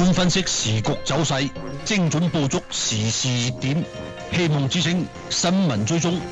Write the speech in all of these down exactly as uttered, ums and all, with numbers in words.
觀分析時局走勢，精準捕捉時事熱點。希望之聲新聞追蹤。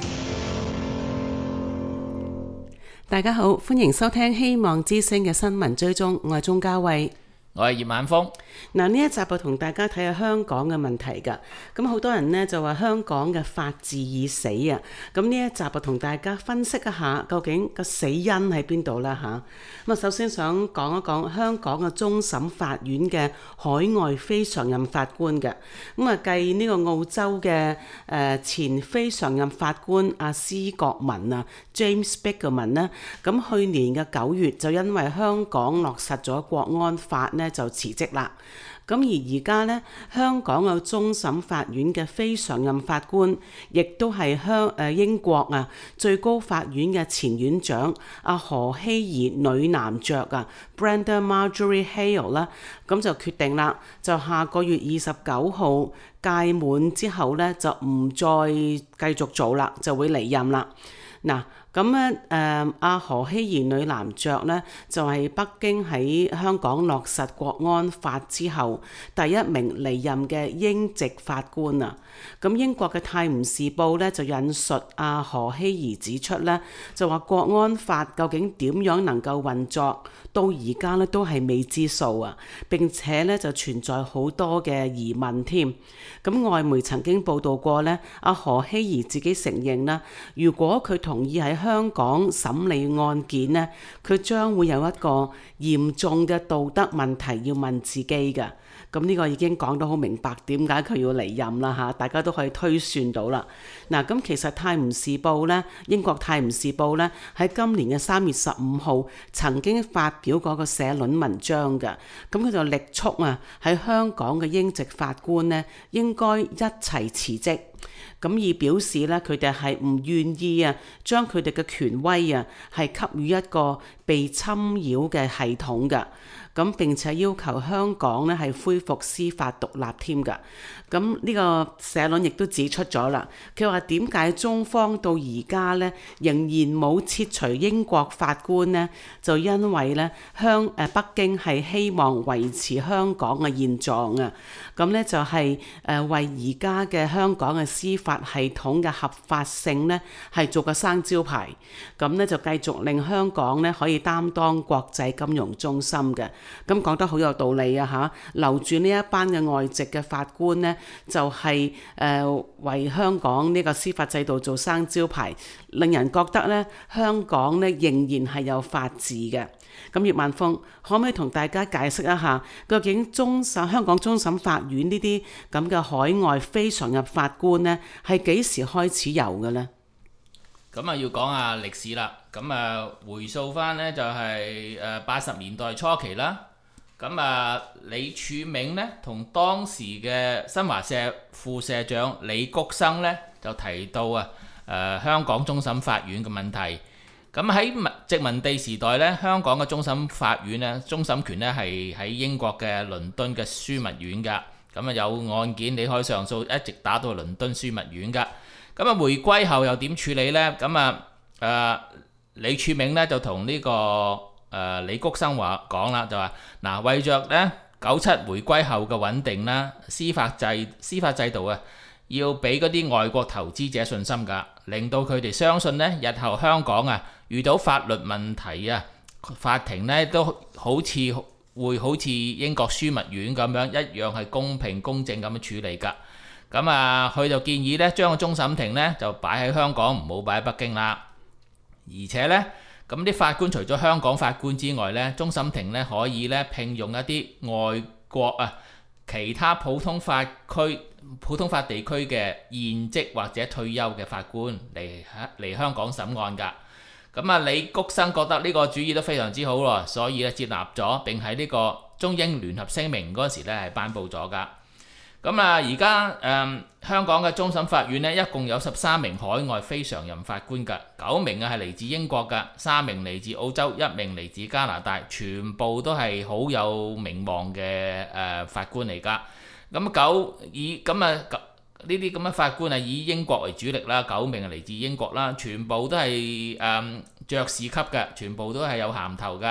大家好，歡迎收聽希望之聲嘅新聞追蹤，我係鐘嘉慧。 我係葉晚風。 嗱，呢一集就同大家睇下香港嘅問題㗎。咁好多人呢就話香港嘅法治已死啊。咁呢一集就同大家分析一下，究竟個死因喺邊度啦嚇。咁啊，首先想講一講香港嘅終審法院嘅海外非常任法官嘅。咁啊，繼呢個澳洲嘅誒前非常任法官阿施國文啊 James Bigelman 呢，咁去年嘅九月就因為香港落實咗國安法呢就辭職啦。咁而而家呢，香港嘅終審法院嘅非常任法官，亦都係香誒英國啊最高法院嘅前院長阿何希怡女男爵啊 Brenda Marjorie Hale 啦，咁就決定啦，就下個月二十九號屆滿之後呢，就唔再繼續做啦，就會離任啦。嗱，咁咧誒阿何希怡女男爵咧，就係、是、北京喺香港落實國安法之後第一名離任嘅英籍法官啊。咁英國嘅《泰晤士報》咧就引述阿何希怡指出咧，就話國安法究竟點樣能夠運作，到而家咧都係未知數啊。並且咧就存在好多嘅疑問添。咁外媒曾經報導過咧，阿何希怡自己承認啦，如果佢同意喺香港審理案件呢，佢將會有一個嚴重嘅道德問題要問自己嘅。咁呢個已經講得好明白點解佢要離任啦嚇，大家都可以推算到啦。嗱，咁其實《泰晤士報》呢，英國《泰晤士報》呢，喺今年嘅三月十五號曾經發表過個社論文章嘅，咁佢就力促啊喺香港嘅英籍法官呢應該一齊辭職。咁而表示咧，佢哋係唔願意啊，將佢哋嘅權威啊，係給予一個被侵擾嘅系統嘅。咁並且要求香港咧係恢復司法獨立添㗎。咁呢個社論亦都指出咗啦，佢話點解中方到而家咧仍然冇撤除英國法官呢？就因為咧香誒北京係希望維持香港嘅現狀啊。咁咧就係誒為而家嘅香港嘅司法系統嘅合法性呢係做個生招牌。咁咧就繼續令香港咧可以擔當國際金融中心嘅。咁講得好有道理啊嚇！留住呢一班嘅外籍嘅法官呢，就係、是、誒、呃、為香港呢個司法制度做生招牌，令人覺得咧香港咧仍然係有法治嘅。咁葉萬峰可唔可以同大家解釋一下，究竟終審香港終審法院呢啲咁嘅海外非常任法官呢，係幾時開始有嘅呢？ 咁啊要講下歷史啦。咁啊回溯翻呢，就係誒八十年代初期啦。咁啊李柱銘呢，同當時嘅新華社副社長李谷生呢，就提到啊誒、呃、香港終審法院嘅問題。咁喺殖民地時代呢，香港嘅終審法院呢，終審權呢係喺英國嘅倫敦嘅樞密院㗎。咁啊有案件你可以上訴，一直打到倫敦樞密院㗎。咁啊，回歸後又點處理呢？咁啊，誒、呃、李柱銘咧就同呢、這個誒、呃、李谷生話講啦，就話嗱，為着咧九七回歸後嘅穩定啦，司法制司法制度啊，要俾嗰啲外國投資者信心㗎，令到佢哋相信咧，日後香港啊遇到法律問題啊，法庭咧都好似會好似英國樞密院咁樣，一樣係公平公正咁樣處理㗎。咁啊，佢就建議咧，將個終審庭咧就擺喺香港，唔好擺喺北京啦。而且咧，咁啲法官除咗香港法官之外咧，終審庭咧可以咧聘用一啲外國啊其他普通法區、普通法地區嘅現職或者退休嘅法官嚟嚟香港審案㗎。咁啊，李谷生覺得呢個主意都非常之好喎，所以咧接納咗，並喺呢個中英聯合聲明嗰時咧係頒布咗㗎。咁啊，而家誒香港嘅終審法院呢，一共有十三名海外非常任法官㗎，九名啊係嚟自英國㗎，三名嚟自澳洲，一名嚟自加拿大，全部都係好有名望嘅誒、呃、法官嚟㗎。咁九以咁啊呢啲咁嘅法官啊以英國為主力啦，九名係嚟自英國啦，全部都係誒、呃、爵士級嘅，全部都係有銜頭㗎。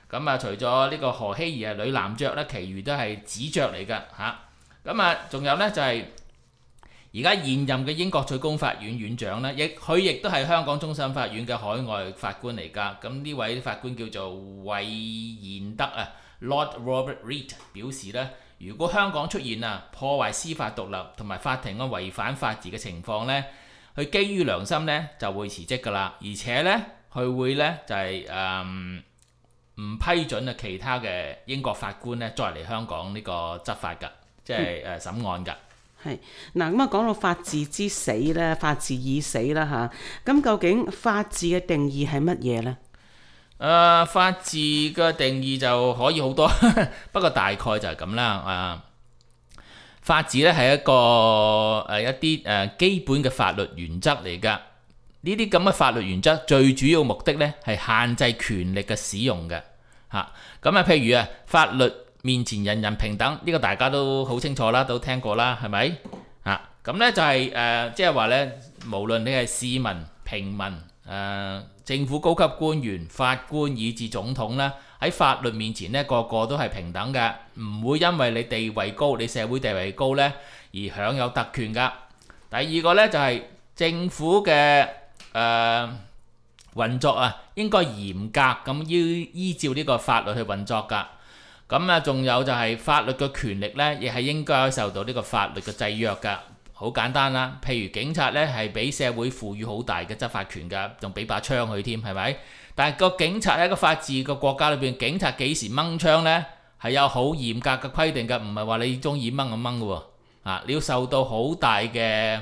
咁啊，除咗呢個何希兒係女男爵咧，其餘都係子爵嚟㗎嚇。咁啊，仲有咧就係而家現任嘅英國最高法院院長咧，亦佢亦都係香港終審法院嘅海外法官嚟㗎。咁呢位法官叫做韋彥德啊 ，Lord Robert Reid 表示咧，如果香港出現啊破壞司法獨立同埋法庭嘅違反法治嘅情況咧，佢基於良心咧就會辭職㗎啦，而且咧佢會咧就係誒唔批准啊其他嘅英國法官咧再嚟香港呢個執法㗎，即係誒審案㗎。 係嗱，咁啊講到法治之死咧，法治已死啦嚇。咁究竟法治嘅定義係乜嘢呢？ 誒、呃，法治嘅定義就可以好多，不過大概就係咁啦。啊，法治咧係一個誒、呃、一啲誒、呃、基本嘅法律原則嚟㗎。呢啲咁嘅法律原則最主要目的咧係限制權力嘅使用嘅嚇。咁啊，譬如啊，法律面前人人平等，呢、這個大家都好清楚啦，都聽過啦，係咪啊？咁咧就係、是、誒、呃，即係話咧，無論你係市民、平民、誒、呃、政府高級官員、法官以至總統啦，喺法律面前咧，個個都係平等嘅，唔會因為你地位高、你社會地位高咧而享有特權㗎。第二個咧就係、是、政府嘅誒、呃、運作啊，應該嚴格咁依依照呢個法律去運作㗎。咁啊，仲有就係法律嘅權力咧，亦係應該受到呢個法律嘅制約㗎。好簡單啦，譬如警察咧係俾社會賦予好大嘅執法權㗎，仲俾把槍佢添，係咪？但係個警察喺個法治嘅國家裏邊，警察幾時掹槍咧係有好嚴格嘅規定㗎，唔係話你中意掹就掹㗎喎。啊，你要受到好大嘅誒、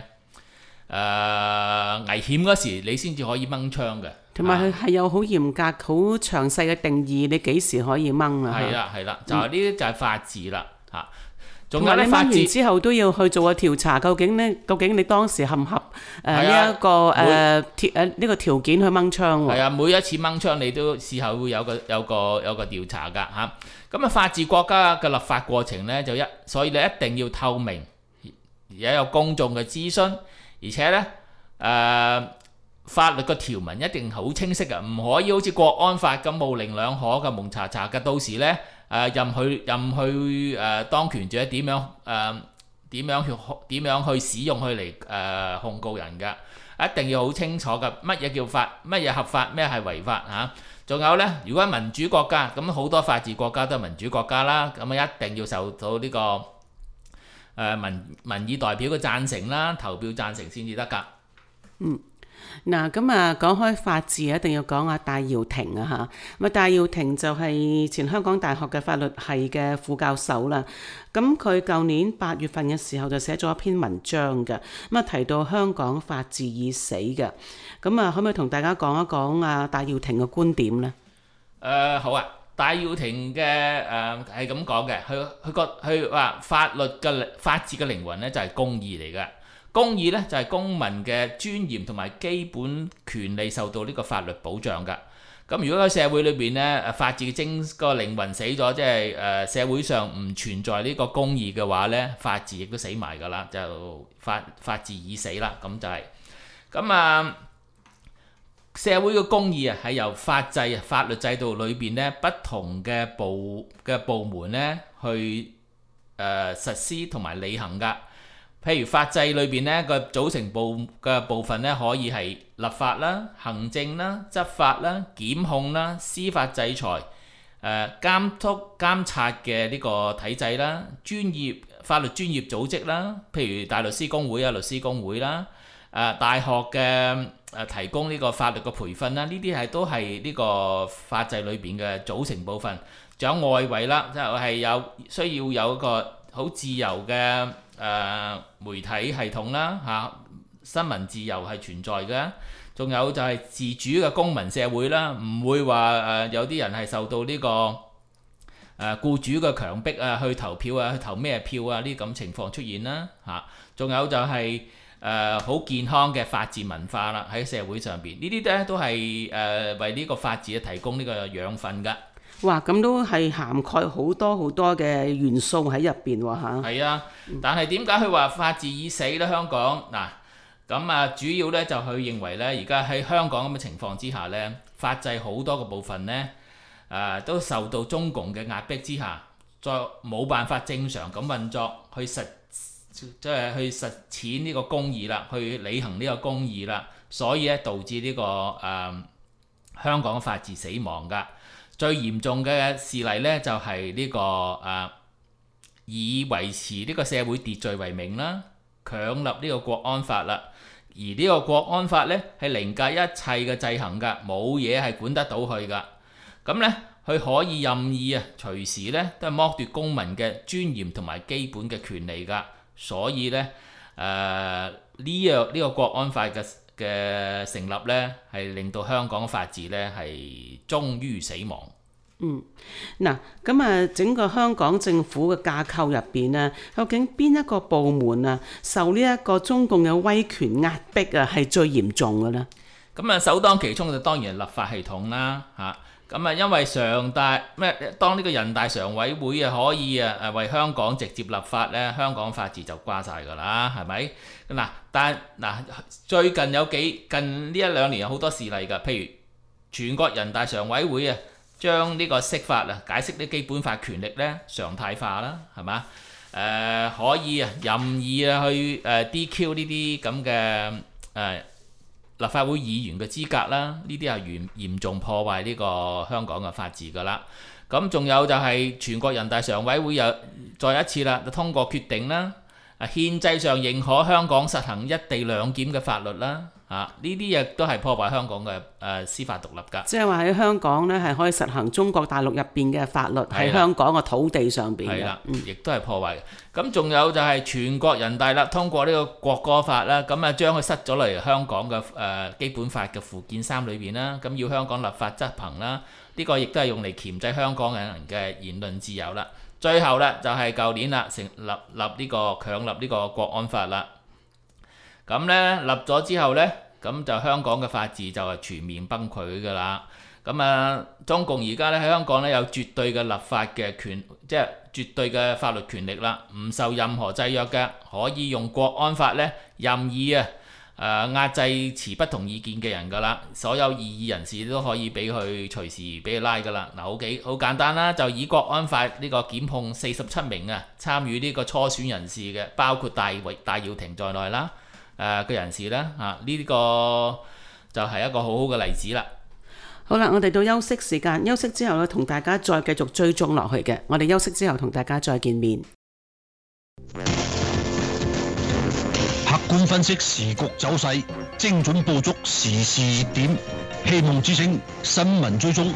呃、危險嗰時，你先至可以掹槍嘅。 同埋佢係有好嚴格、好詳細嘅定義，你幾時可以掹啊？ 係啦，係啦，就係呢啲就係法治啦嚇。仲、嗯、 有咧，法治之後都要去做個調查，究竟呢？究竟你當時合唔合誒呢一個誒條誒呢個條件去掹槍喎？係啊，每一次掹槍你都事後會有個有個有個調查㗎嚇。咁啊，法治國家嘅立法過程咧就一，所以你一定要透明，而且有公眾嘅諮詢，而且咧誒。呃法律嘅條文一定好清晰嘅，唔可以好似國安法咁模棱兩可嘅蒙查查嘅。到時咧誒、呃、任去任去誒、呃、當權者點樣誒點、呃、樣去點樣去使用佢嚟誒控告人㗎，一定要好清楚嘅。乜嘢叫法？乜嘢合法？咩係違法嚇？仲、啊、有咧，如果民主國家咁，好多法治國家都係民主國家啦，咁啊一定要受到呢、這個誒、呃、民民意代表嘅贊成啦，投票贊成先至得㗎。 嗯。嗱，咁啊講開法治，一定要講下戴耀廷啊嚇。咁啊，戴耀廷就係前香港大學嘅法律系嘅副教授啦。咁佢舊年八月份嘅時候就寫咗一篇文章嘅，咁啊提到香港法治已死嘅。咁啊，可唔可以同大家講一講啊戴耀廷嘅觀點呢？ 誒、呃、好啊，戴耀廷嘅誒係咁講嘅，佢佢覺佢話法律嘅法治嘅靈魂咧就係公義嚟嘅。公義咧就係公民嘅尊嚴同埋基本權利受到呢個法律保障㗎。咁如果喺社會裏邊咧，誒法治嘅精個靈魂死咗，即係誒社會上唔存在呢個公義嘅話咧，法治亦都死埋㗎啦，就法法治已死啦。咁就係咁啊，社會嘅公義啊係由法制啊法律制度裏邊咧不同嘅部嘅部門咧去誒、呃、實施同埋履行㗎。譬如法制裏邊咧個組成部嘅部分咧，可以係立法啦、行政啦、執法啦、檢控啦、司法制裁、誒、呃、監督監察嘅呢個體制啦、專業法律專業組織啦，譬如大律師公會啊、律師公會啦、誒、呃、大學嘅誒、呃、提供呢個法律嘅培訓啦，呢啲係都係呢個法制裏邊嘅組成部分。仲有外圍啦，就係有需要有一個好自由嘅。誒、呃、媒體系統啦嚇、啊，新聞自由係存在嘅，仲有就係自主嘅公民社會啦，唔會話誒、呃、有啲人係受到呢、這個誒、呃、僱主嘅強迫啊去投票啊，去投咩票啊呢咁情況出現啦嚇，仲、啊、有就係誒好健康嘅法治文化啦喺社會上邊，呢啲咧都係誒、呃、為呢個法治提供呢個養分㗎。 哇！咁都係涵蓋好多好多嘅元素喺入邊喎嚇。係啊，但係點解佢話法治已死咧？香港嗱咁啊，主要咧就佢認為咧，而家喺香港咁嘅情況之下咧，法制好多個部分咧，誒、 呃、都受到中共嘅壓迫之下，再冇辦法正常咁運作，去實即係去實踐呢個公義啦，去履行呢個公義啦，所以咧導致呢、這個誒、呃、香港法治死亡㗎。最嚴重嘅事例咧就係、是、呢、這個誒、呃、以維持呢個社會秩序為名啦，強立呢個國安法啦。而呢個國安法咧係凌駕一切嘅制衡㗎，冇嘢係管得到佢㗎。咁咧佢可以任意啊，隨時咧都係剝奪公民嘅尊嚴同埋基本嘅權利㗎。所以咧誒呢樣呢個國安法嘅嘅成立咧，係令到香港嘅法治咧係終於死亡。 嗯，嗱，咁啊，整個香港政府嘅架構入邊啊，究竟邊一個部門啊，受呢一個中共嘅威權壓迫啊，係最嚴重嘅咧？ 咁啊，首當其衝就當然係立法系統啦，嚇。咁啊，因為常大咩，當呢個人大常委會啊可以啊誒為香港直接立法咧，香港法治就瓜晒㗎啦，係咪？嗱，但嗱最近有幾近呢一兩年有好多事例㗎，譬如全國人大常委會啊，將呢個釋法啊，解釋啲基本法權力咧常態化啦，係嘛？誒、呃、可以啊任意啊去誒 D Q 呢啲咁嘅誒立法會議員嘅資格啦，呢啲係嚴嚴重破壞呢個香港嘅法治㗎啦。咁仲有就係全國人大常委會又再一次啦，就通過決定啦，啊憲制上認可香港實行一地兩檢嘅法律啦。啊！呢啲亦都係破壞香港嘅誒、呃、司法獨立㗎。即係話喺香港咧係可以實行中國大陸入邊嘅法律喺香港嘅土地上邊嘅。係啦，亦都係破壞嘅。咁仲有就係全國人大啦，通過呢個國歌法啦，咁啊將佢塞咗嚟香港嘅誒、呃、基本法嘅附件三裏邊啦，咁要香港立法執行啦。呢、這個亦都係用嚟鉗制香港人嘅言論自由啦。最後咧就係、是、舊年啦，成立立呢、這個強立呢個國安法啦。咁咧立咗之後咧，咁就香港嘅法治就係全面崩潰㗎啦。咁啊，中共而家咧喺香港咧有絕對嘅立法嘅權，即係絕對嘅法律權力啦，唔受任何制約嘅，可以用國安法咧任意啊誒壓制持不同意見嘅人㗎啦。所有異議人士都可以俾佢隨時俾佢拉㗎啦。嗱，好幾好簡單啦，就以國安法呢個檢控四十七名啊參與呢個初選人士嘅，包括戴維戴耀廷在內啦。誒嘅、呃、人士咧，啊呢、這個就係一個好好嘅例子啦。好啦，我哋到休息時間，休息之後咧，同大家再繼續追蹤落去嘅。我哋休息之後同大家再見面。 客觀分析時局走勢，精準捕捉時事熱點，希望之聲新聞追蹤。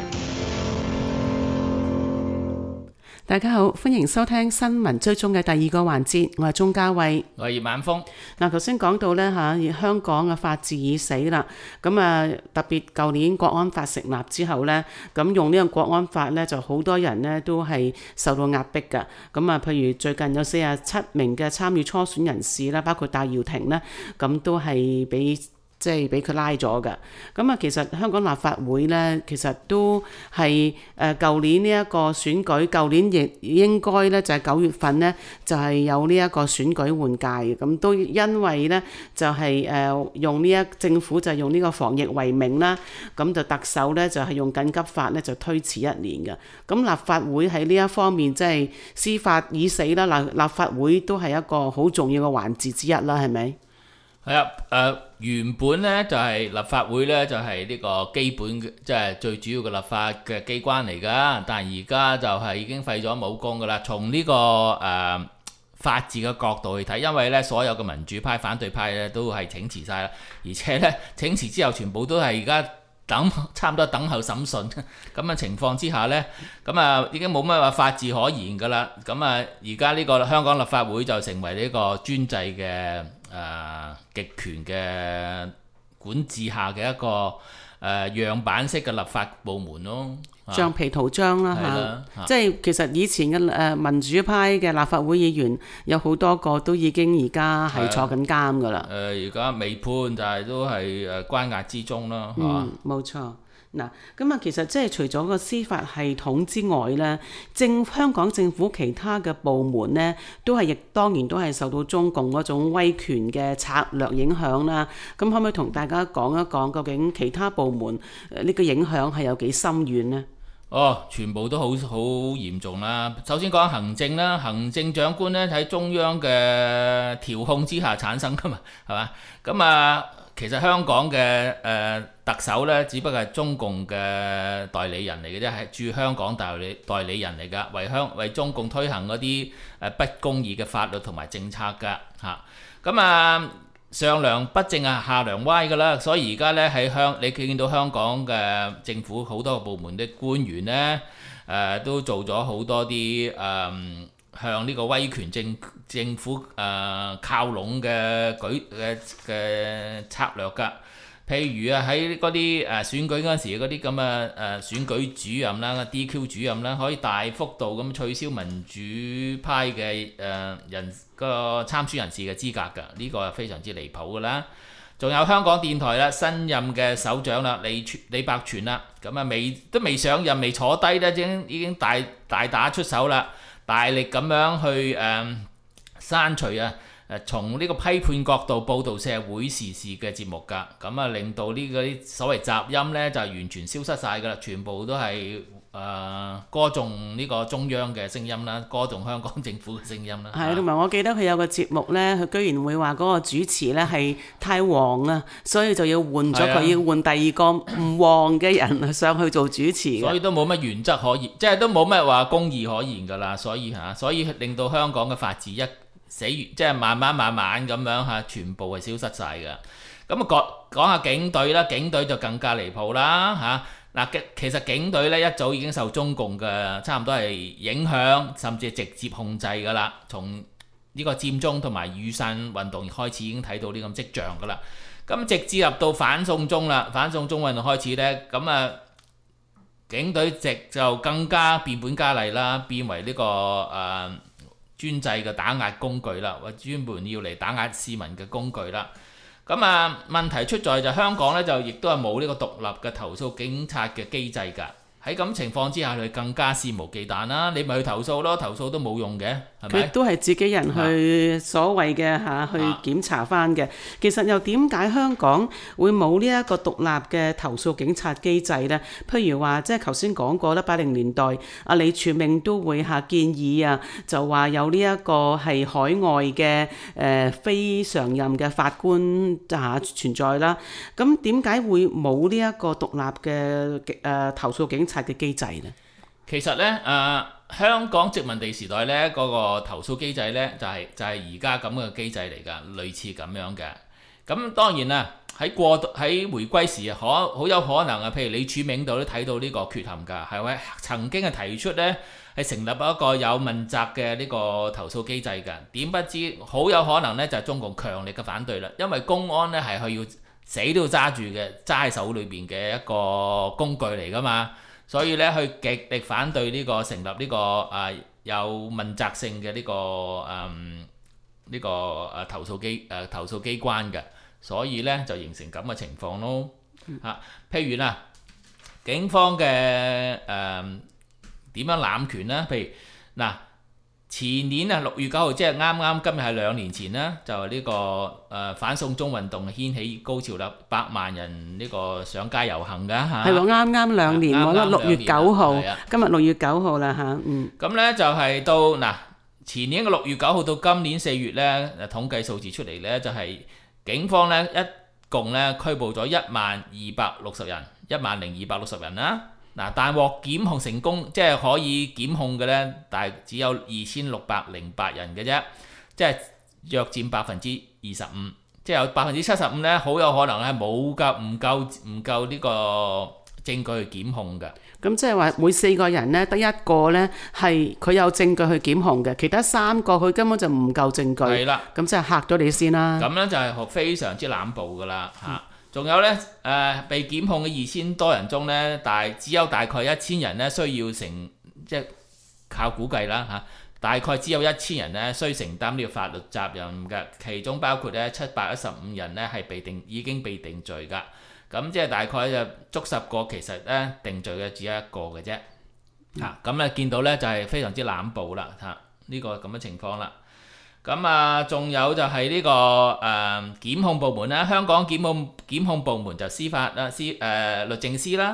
大家好，歡迎收聽新聞追蹤嘅第二個環節，我係鍾嘉慧， 我係葉晚風。 嗱，頭先講到咧嚇，香港嘅法治已死啦。咁啊，特別舊年國安法成立之後咧，咁用呢個國安法咧，就好多人咧都係受到壓迫㗎。咁啊，譬如最近有四十七名嘅參與初選人士啦，包括戴耀廷咧，咁都係俾。即係俾佢拉咗㗎，咁啊其實香港立法會咧，其實都係誒舊年呢一個選舉，舊年亦應該咧就係九月份咧就係有呢一個選舉換屆嘅，咁都因為咧就係誒用呢一政府就用呢個防疫為名啦，咁就特首咧就係用緊急法咧就推遲一年嘅，咁立法會喺呢一方面即係司法已死啦，立立法會都係一個好重要嘅環節之一啦，係咪？係啊，誒、呃、原本咧就係、是、立法會咧就係、是、呢個基本即係、就是、最主要嘅立法嘅機關嚟㗎，但係而家就係已經廢咗武功㗎啦。從呢、這個誒、呃、法治嘅角度去睇，因為咧所有嘅民主派、反對派咧都係請辭晒啦，而且咧請辭之後全部都係而家等差唔多等候審訊咁嘅情況之下咧，咁啊已經冇乜話法治可言㗎啦。咁啊而家呢個香港立法會就成為呢個專制嘅。誒、呃、極權嘅管治下嘅一個誒、呃、樣板式嘅立法部門咯，橡皮圖章啦嚇，即係其實以前嘅誒民主派嘅立法會議員有好多個都已經而家係坐緊監㗎啦。誒而家未判，但係都係誒關押之中啦，係嘛？嗯，冇錯。嗱，咁啊，其實即係除咗個司法系統之外咧，政香港政府其他嘅部門咧，都係亦當然都係受到中共嗰種威權嘅策略影響啦。咁可唔可以同大家講一講，究竟其他部門呢個影響係有幾深遠呢？ 哦，全部都好好嚴重啦。首先講行政啦，行政長官咧喺中央嘅調控之下產生噶嘛，係嘛？咁啊，其實香港嘅誒、呃、特首咧，只不過係中共嘅代理人嚟嘅啫，係駐香港代理代理人嚟㗎，為香為中共推行嗰啲誒不公義嘅法律同埋政策㗎嚇。咁啊〜上梁不正啊，下梁歪㗎啦，所以而家咧喺香，你見到香港嘅政府好多個部門啲官員咧，誒、呃、都做咗好多啲誒、呃、向呢個威權政政府誒、呃、靠攏嘅舉嘅嘅策略㗎。譬如啊，喺嗰啲誒選舉嗰陣時嗰啲咁嘅誒選舉主任啦、D Q 主任啦，可以大幅度咁取消民主派嘅誒、呃、人個參選人士嘅資格㗎，呢、這個係非常之離譜㗎啦。仲有香港電台啦，新任嘅首長啦，李李百全啦，咁啊未都未上任未坐低咧，已經已經大大打出手啦，大力咁樣去誒、呃、刪除啊！誒從呢個批判角度報導社會時事嘅節目㗎，咁啊令到呢嗰啲所謂雜音呢就完全消失晒㗎啦，全部都係誒、呃、歌頌呢個中央嘅聲音啦，歌頌香港政府嘅聲音啦。係，同埋我記得佢有個節目呢，佢居然會話嗰個主持呢係太黃啊，所以就要換咗佢，要換第二個唔黃嘅人上去做主持。 所以都冇乜原則可言，即係都冇乜話公義可言㗎啦，所以嚇，所以令到香港嘅法治一死完，即係慢慢慢慢咁樣嚇，全部係消失晒㗎。咁啊講講下警隊啦，警隊就更加離譜啦嚇。嗱，其實警隊咧一早已經受中共嘅差唔多係影響，甚至係直接控制㗎啦。從呢個佔中同埋雨傘運動開始已經睇到呢咁跡象㗎啦。咁直至入到反送中啦，反送中運動開始咧，咁啊警隊直就更加變本加厲啦，變為呢、這個誒。呃專制嘅打壓工具啦，或專門要嚟打壓市民嘅工具啦。咁啊問題出在就香港咧，就亦都係冇呢個獨立嘅投訴警察嘅機制㗎。喺咁情況之下，佢更加肆無忌憚啦。你咪去投訴咯，投訴都冇用嘅，係咪？佢都係自己人去所謂嘅嚇、啊、去檢查翻嘅。其實又點解香港會冇呢一個獨立嘅投訴警察機制呢？譬如話，即係頭先講過啦，八零年代阿李柱銘都會嚇建議啊，就話有呢一個係海外嘅誒、呃、非常任嘅法官嚇、啊、存在啦。咁點解會冇呢一個獨立嘅誒、呃、投訴警察嘅機制呢？ 其實咧，誒、呃、香港殖民地時代咧，嗰、那個投訴機制咧，就係、是、就係而家咁嘅機制嚟㗎，類似咁樣嘅。咁當然啦，喺過喺回歸時可好有可能啊，譬如李柱銘度都睇到呢個缺陷㗎，係咪曾經係提出咧係成立一個有問責嘅呢個投訴機制㗎？點不知好有可能咧就係、是、中共強力嘅反對啦，因為公安咧係佢要死都要揸住嘅，揸喺手裏邊嘅一個工具嚟㗎嘛。所以咧，佢極力反對呢個成立呢、這個啊、呃、有問責性嘅呢、這個誒呢、嗯這個誒投訴機誒、呃、投訴機關嘅，所以咧就形成咁嘅情況咯嚇、啊。譬如啦，警方嘅誒點樣濫權咧？譬如嗱。啊前年啊，六月九號，即係啱啱今日係兩年前啦，就係、是、呢、這個誒、呃、反送中運動掀起高潮啦，百萬人呢個上街遊行㗎嚇。係喎， 啱啱兩年，我覺得六月九號，今日六月九號啦嚇，嗯。 咁咧就係、是、到嗱前年嘅六月九號到今年四月咧，誒統計數字出嚟咧，就係、是、警方咧一共咧拘捕咗一萬二百六十人，一萬零二百六十人啦。嗱，但獲檢控成功，即係可以檢控嘅咧，但係只有二千六百零八人嘅啫，即係約佔百分之二十五，即係有百分之七十五咧，好有可能係冇夠唔夠唔夠呢個證據去檢控嘅。 咁即係話每四個人咧，得一個咧係佢有證據去檢控嘅，其他三個佢根本就唔夠證據。係啦，咁即係嚇咗你先啦。 咁咧就係非常之濫暴㗎啦嚇。嗯仲有咧，誒、呃、被檢控嘅二千多人中咧，大只有大概一千人咧需要承，即係靠估計啦嚇、啊，大概只有一千人咧需承擔呢個法律責任嘅，其中包括咧七百一十五人咧係被定已經被定罪㗎，咁即係大概就足十個，其實咧定罪嘅只有一個嘅啫嚇，咁咧、嗯啊、見到咧就係、是、非常之濫暴啦嚇，呢、啊這個咁嘅情況啦。咁啊，仲有就係呢、這個誒、呃、檢控部門啦，香港檢控檢控部門就司法啦、司誒、呃、律政司啦、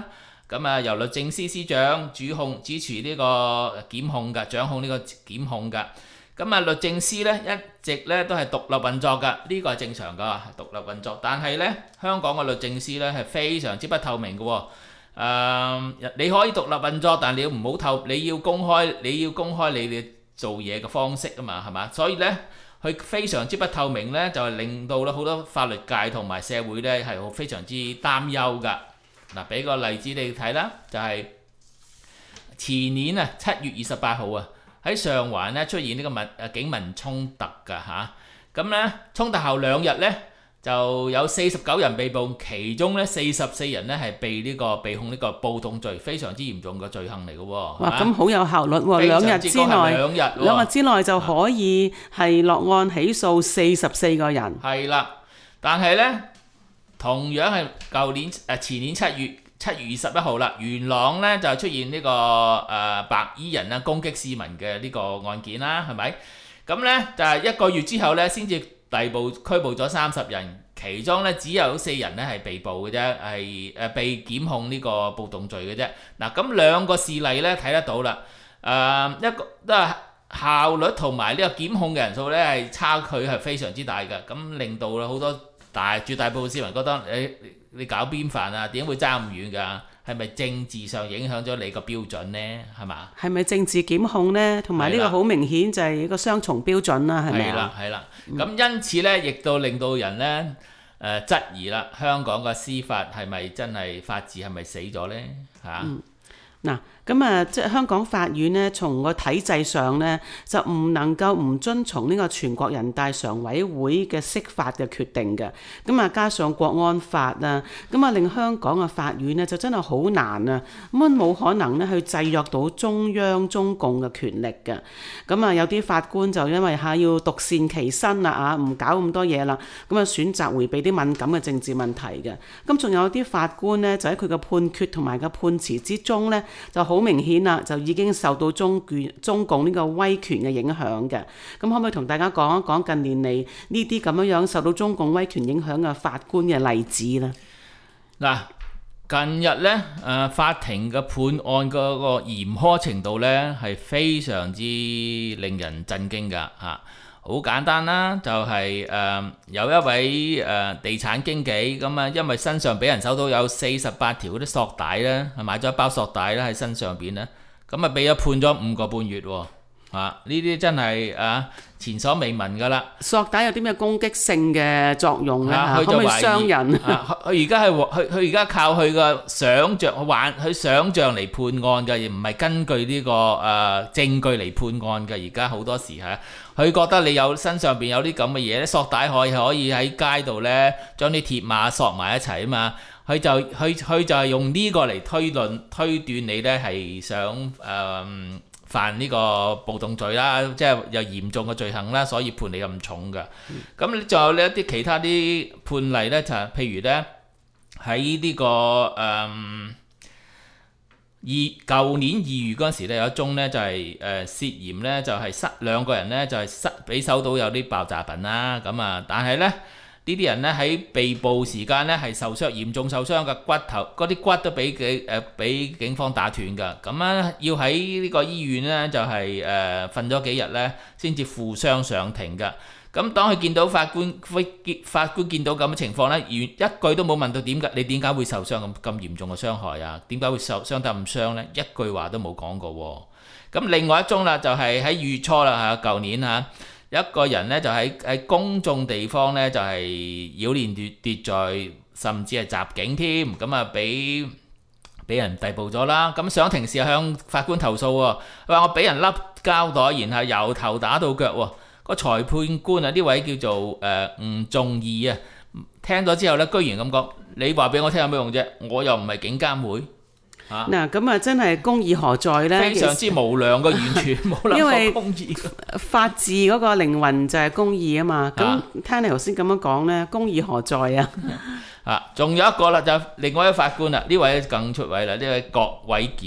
咁啊由律政司司長主控主持呢個檢控㗎，掌控呢個檢控㗎。咁啊律政司咧一直咧都係獨立運作㗎，呢個係正常㗎，獨立運作。但係咧香港嘅律政司咧係非常之不透明嘅喎。誒，你可以獨立運作，但你要唔好透，你要公開，你要公開你哋做嘢嘅方式啊嘛，係嘛？所以咧佢非常之不透明咧，就係令到咧好多法律界同埋社會咧係好非常之擔憂㗎。嗱，俾個例子你睇啦，就係前年啊七月二十八號啊。喺上環咧出現呢個民誒警民衝突㗎嚇，咁咧衝突後兩日咧就有四十九人被捕，其中咧四十四人咧係被呢、這個被控呢個暴動罪，非常之嚴重嘅罪行嚟嘅喎。 哇！咁好有效率喎，兩日之內，兩日兩日之內就可以係落案起訴四十四個人。 係啦，但係咧同樣係舊年誒、呃、前年七月。七月二十一號啦，元朗咧就出現呢、這個誒、呃、白衣人啊攻擊市民嘅呢個案件啦，係咪？咁咧就係、是、一個月之後咧，先至逮捕拘捕咗三十人，其中咧只有四人咧係被捕嘅啫，係誒被檢控呢個暴動罪嘅啫。嗱，咁兩個事例咧睇得到啦，誒、呃、一個都係效率同埋呢個檢控嘅人數咧係差距係非常之大嘅，咁令到啦好多大絕大部分市民覺得誒。欸你搞邊範啊？點會爭咁遠㗎？係咪政治上影響咗你個標準呢？係嘛？ 係咪政治檢控呢？同埋呢個好明顯就係一個雙重標準啦，係咪啊？ 係啦，係啦。咁、嗯、因此咧，亦都令到人咧誒、呃、質疑啦，香港嘅司法係咪真係法治係咪死咗呢？嚇、嗯！ 嗱，咁啊，即係香港法院呢，從個體制上呢，就唔能夠唔遵從呢個全國人大常委會嘅釋法嘅決定嘅。咁啊，加上國安法啊，咁啊，令香港嘅法院呢，就真係好難啊，咁啊冇可能呢去制約到中央中共嘅權力嘅。咁啊，有啲法官就因為嚇要獨善其身啦啊，唔搞咁多嘢啦，咁啊選擇迴避啲敏感嘅政治問題嘅。咁仲有啲法官呢，就喺佢嘅判決同埋個判詞之中呢，就好明顯啦，就已經受到中權中共呢個威權嘅影響嘅。咁可唔可以同大家講一講近年嚟呢啲咁樣樣受到中共威權影響嘅法官嘅例子呢？嗱， 近日呢，誒、呃、法庭嘅判案嗰個嚴苛程度呢，係非常之令人震驚㗎嚇。好簡單啦，就係、是、誒、呃、有一位誒、呃、地產經紀咁啊，因為身上俾人搜到有四十八條嗰啲索帶咧，係買咗一包索帶咧喺身上邊咧，咁啊俾咗判咗五個半月喎，啊呢啲真係啊前所未聞㗎啦！ 索帶有啲咩攻擊性嘅作用咧？ 啊、 可唔可以傷人？ 佢而家係佢佢而家靠佢個想像玩佢想像嚟判案㗎，而唔係根據呢、這個誒、呃、證據嚟判案嘅。而家好多時嚇。佢覺得你有身上邊有啲咁嘅嘢咧，索帶可以可以喺街度咧將啲鐵馬索埋一齊啊嘛，佢就佢佢就係用呢個嚟推論推斷你咧係想誒、呃、犯呢個暴動罪啦，即係有嚴重嘅罪行啦，所以判你咁重㗎。咁你仲有呢一啲其他啲判例咧，就係譬如咧喺呢個誒。呃而舊年二月嗰陣時咧，有一宗咧就係、是、誒、呃、涉嫌咧就係、是、失兩個人咧就係失俾搜到有啲爆炸品啦，咁啊，但係咧呢啲人咧喺被捕時間咧係受傷嚴重受傷嘅，骨頭嗰啲骨都俾警誒俾警方打斷㗎，咁啊要喺呢個醫院咧就係誒瞓咗幾日咧先至負傷上庭㗎。咁當佢見到法官，法官見到咁嘅情況咧，一句都冇問到點解，你點解會受傷咁咁嚴重嘅傷害啊？點解會受傷得咁傷咧？一句話都冇講過喎。咁另外一宗啦，就係喺月初啦嚇，舊年嚇，有一個人咧就喺喺公眾地方咧就係擾亂秩序，甚至係襲警添。咁啊俾俾人逮捕咗啦。咁上庭時向法官投訴喎，佢話我俾人笠膠袋，然後由頭打到腳喎。個裁判官啊，呢位叫做誒、呃、吳仲義啊，聽咗之後咧，居然咁講：你話俾我聽有咩用啫？我又唔係警監會嚇。嗱咁啊，真係公義何在咧？ 非常之無良嘅，完全冇諗過公義。因為法治嗰個靈魂就係公義啊嘛。咁、啊、聽你頭先咁樣講咧，公義何在啊？ 啊，仲有一個啦，就另外一位法官啦，呢位更出位啦，呢位郭偉健。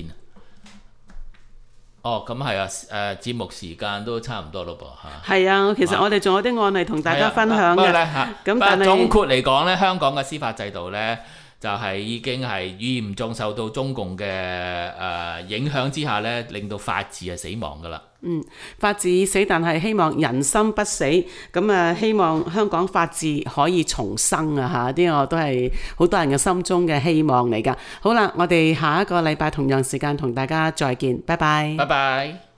哦，咁係啊，誒、呃、節目時間都差唔多咯噃嚇。係啊，其實我哋仲有啲案例同大家分享嘅。咁、啊、 但係總括嚟講咧，香港嘅司法制度咧， 就係已經係嚴重受到中共嘅誒、呃、影響之下呢，令到法治係死亡㗎啦。 嗯，法治已死，但係希望人心不死。咁啊，希望香港法治可以重生啊！嚇，呢個都係好多人嘅心中嘅希望嚟㗎。好啦，我哋下一個禮拜同樣時間同大家再見，拜拜。 拜拜。